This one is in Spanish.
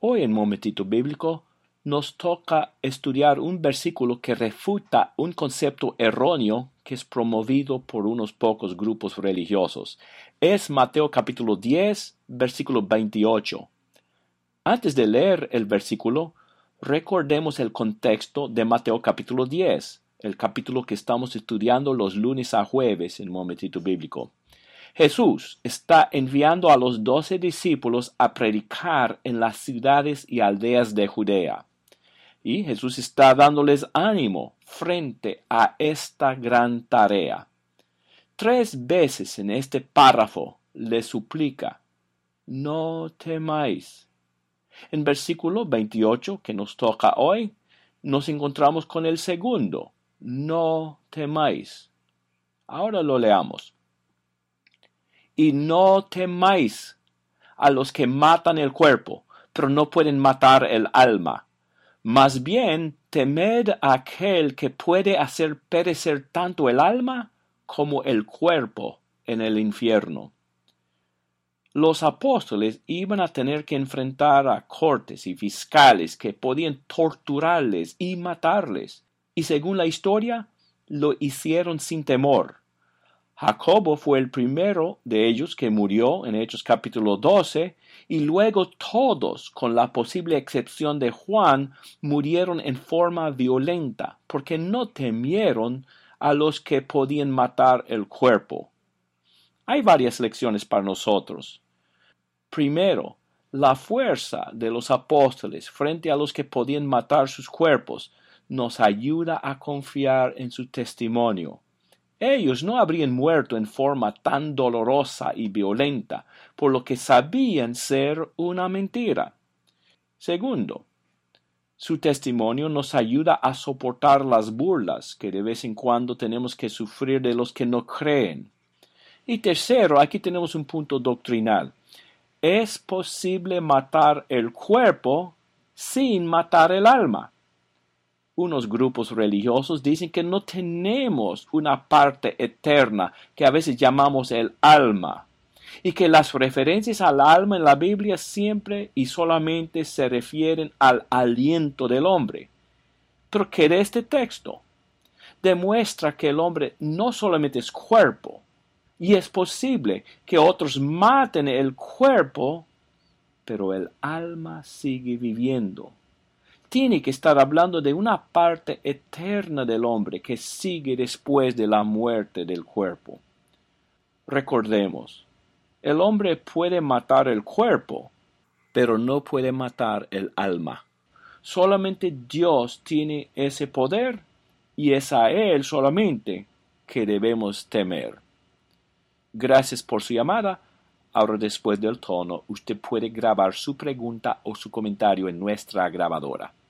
Hoy en Momentito Bíblico nos toca estudiar un versículo que refuta un concepto erróneo que es promovido por unos pocos grupos religiosos. Es Mateo capítulo 10, versículo 28. Antes de leer el versículo, recordemos el contexto de Mateo capítulo 10, el capítulo que estamos estudiando los lunes a jueves en Momentito Bíblico. Jesús está enviando a los 12 discípulos a predicar en las ciudades y aldeas de Judea. Y Jesús está dándoles ánimo frente a esta gran tarea. 3 veces en este párrafo les suplica: no temáis. En versículo 28, que nos toca hoy, nos encontramos con el segundo: no temáis. Ahora lo leamos. Y no temáis a los que matan el cuerpo, pero no pueden matar el alma. Más bien, temed a aquel que puede hacer perecer tanto el alma como el cuerpo en el infierno. Los apóstoles iban a tener que enfrentar a cortes y fiscales que podían torturarles y matarles, y según la historia, lo hicieron sin temor. Jacobo fue el primero de ellos que murió en Hechos capítulo 12, y luego todos, con la posible excepción de Juan, murieron en forma violenta, porque no temieron a los que podían matar el cuerpo. Hay varias lecciones para nosotros. Primero, la fuerza de los apóstoles frente a los que podían matar sus cuerpos nos ayuda a confiar en su testimonio. Ellos no habrían muerto en forma tan dolorosa y violenta, por lo que sabían ser una mentira. Segundo, su testimonio nos ayuda a soportar las burlas que de vez en cuando tenemos que sufrir de los que no creen. Y tercero, aquí tenemos un punto doctrinal. Es posible matar el cuerpo sin matar el alma. Unos grupos religiosos dicen que no tenemos una parte eterna que a veces llamamos el alma, y que las referencias al alma en la Biblia siempre y solamente se refieren al aliento del hombre. Pero ¿qué de este texto? Demuestra que el hombre no solamente es cuerpo, y es posible que otros maten el cuerpo, pero el alma sigue viviendo. Tiene que estar hablando de una parte eterna del hombre que sigue después de la muerte del cuerpo. Recordemos, el hombre puede matar el cuerpo, pero no puede matar el alma. Solamente Dios tiene ese poder, y es a Él solamente que debemos temer. Gracias por su llamada. Ahora, después del tono, usted puede grabar su pregunta o su comentario en nuestra grabadora.